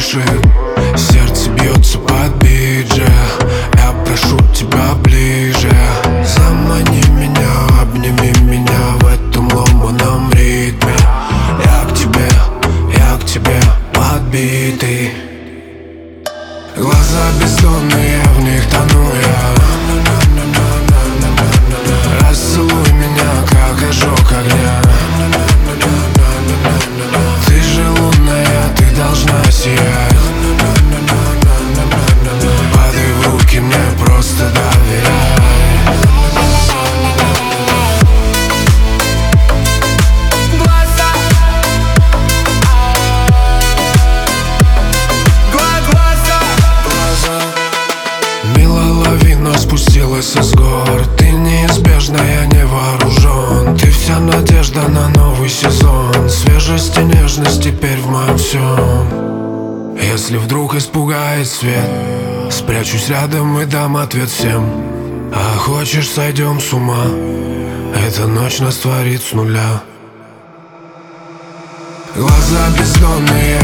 дышит, сердце бьется под бит же. Я прошу тебя ближе, замани меня, обними меня в этом ломаном ритме. Я к тебе подбитый. Глаза бездонные, в них тону я. Расцелуй меня, как ожог огня. Ты же лунная, ты должна сиять. Падай в руки, мне просто доверяй. Милая лавина спустилась с гор. Ты неизбежна, я не вооружен. Ты вся надежда на новый сезон. Свежесть и нежность теперь в моем всем. Если вдруг испугает свет, спрячусь рядом и дам ответ всем. А хочешь, сойдем с ума, эта ночь нас творит с нуля. Глаза бездонные,